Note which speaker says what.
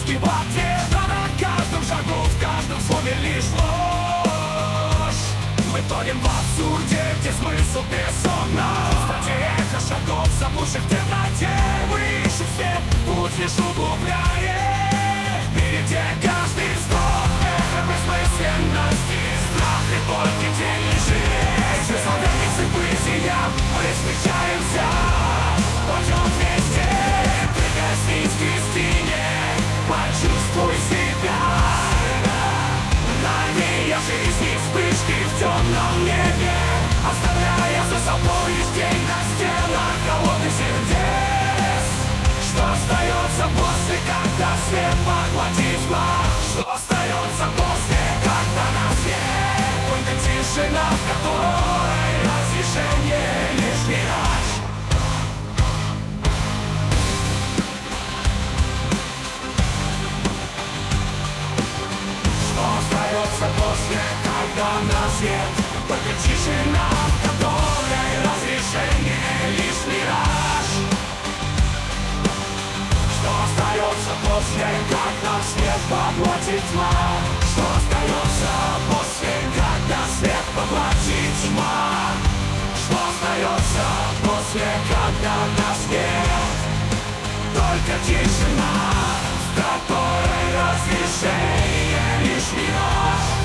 Speaker 1: спешки в ответ, а на каждом шагу, в каждом слове лишь ложь. Мы тонем в абсурде, где смысл бессонно. Кстати, эхо шагов, заблудших в темноте. Мы ищем свет, путь лишь углубляет. Впереди каждый вздох, эхо бессмысленности. Страх и боль, где тень лежит. Смысл верницы бытия, мы встречаемся. Пойдем вместе, прикоснись к истине. Почувствуй себя. Лови жизни вспышки в темном небе, оставляя за собой лишь тень на стенах холодных сердец. Что остается после, когда свет поглотит тьма? Что остается после, когда на свет? Только тишина, в которой разрешение лишь мираж. Что остается после, когда на свет? Только тишина, в которой разрешение лишь мираж. Что остается после, когда свет поглотит тьма? Что остается после, когда свет поглотит тьма? Что остается после, когда на свет? Только тишина, в которой разрешение лишь мираж.